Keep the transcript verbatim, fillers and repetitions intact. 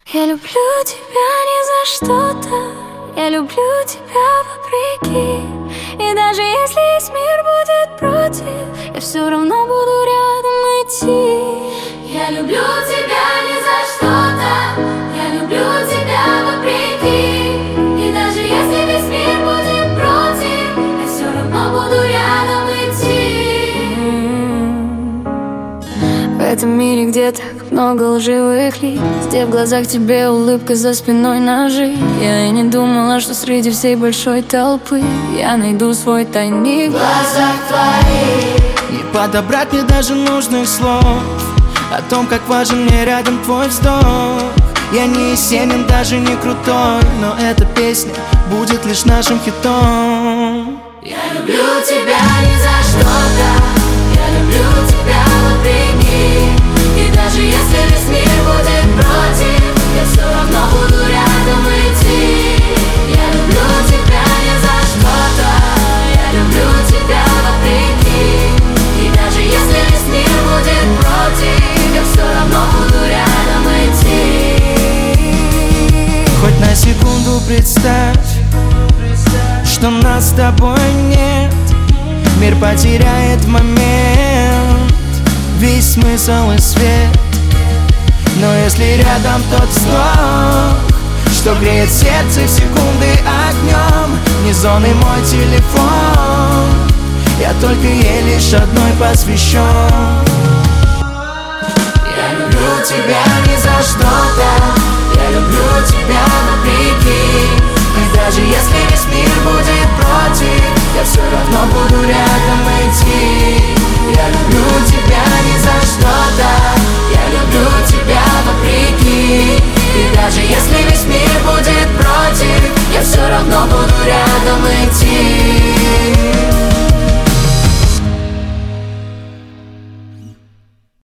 Я люблю тебя не за что-то, я люблю тебя вопреки. И даже если весь мир будет против, я все равно буду рядом идти. Я люблю тебя не за что-то, я люблю тебя вопреки. И даже если весь мир будет против, я все равно буду рядом идти. В этом мире, где так много лживых лиц, где в глазах тебе улыбка, за спиной ножи, я и не думала, что среди всей большой толпы я найду свой тайник в глазах твоих. Не подобрать мне даже нужных слов о том, как важен мне рядом твой вздох. Я не Есенин, даже не крутой, но эта песня будет лишь нашим хитом. Я люблю тебя не за что-то, я люблю тебя вопреки. И даже если весь мир будет против, я все равно буду рядом идти. Я люблю тебя не за что-то, я люблю тебя вопреки. И даже если весь мир будет против, я все равно буду рядом идти. Хоть на секунду представь, что нас с тобой нет. Мир потеряет в момент весь смысл и свет. Но если рядом тот вздох, что греет сердце в секунды огнем, не зоны мой телефон, я только ей лишь одной посвящен. Я люблю тебя не за что-то, я люблю тебя вопреки. И даже если весь мир будет против, я все равно буду рядом идти. Я люблю тебя не за что-то, я люблю тебя вопреки. И даже если весь мир будет против, я все равно буду рядом идти.